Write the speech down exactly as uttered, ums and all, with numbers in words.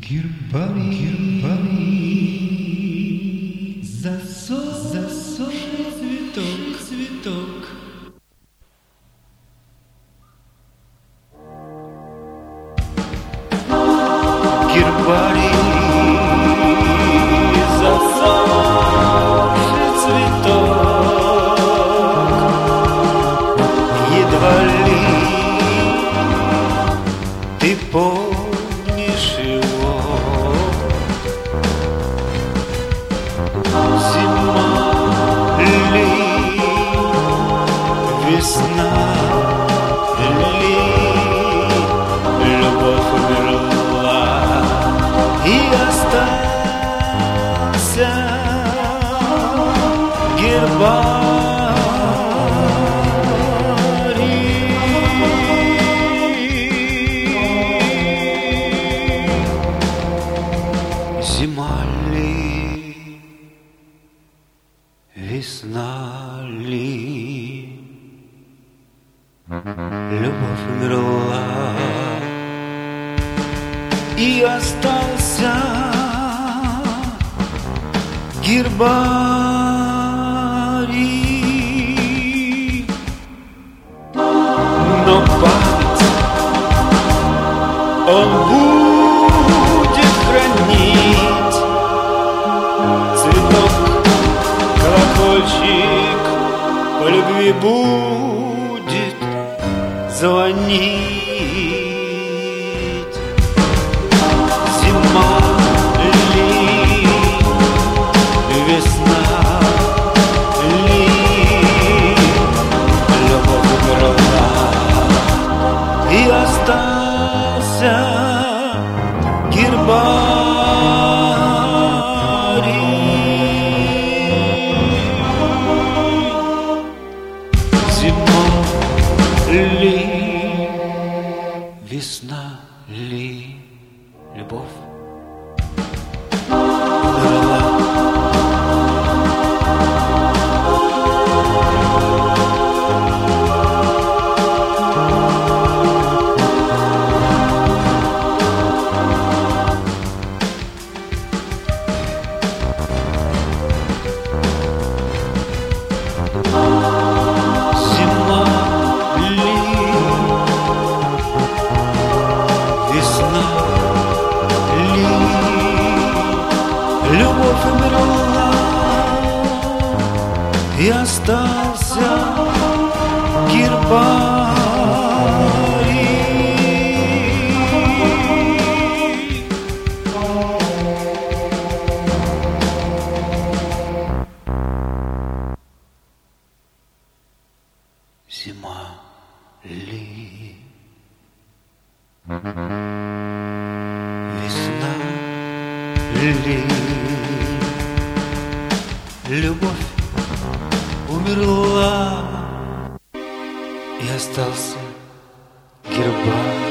Гербарий, гербарий, засох, засохший цветок, цветок. Гербарий, засохший цветок, едва ли ты помнишь его. Зима ли, весна ли, любовь умерла и остался гербарий. Зима ли, весна ли, любовь умерла и остался гербарий. Но память он будет хранить, цветок, колокольчик по любви будет звонить. Зима ли, весна ли, любовь умерла и остался гербарий. Зима ли, весна ли, любовь умерла. Зима ли, весна ли, любовь умерла и остался гербарий. Зима ли, весна ли, любовь умерла и остался гербарий.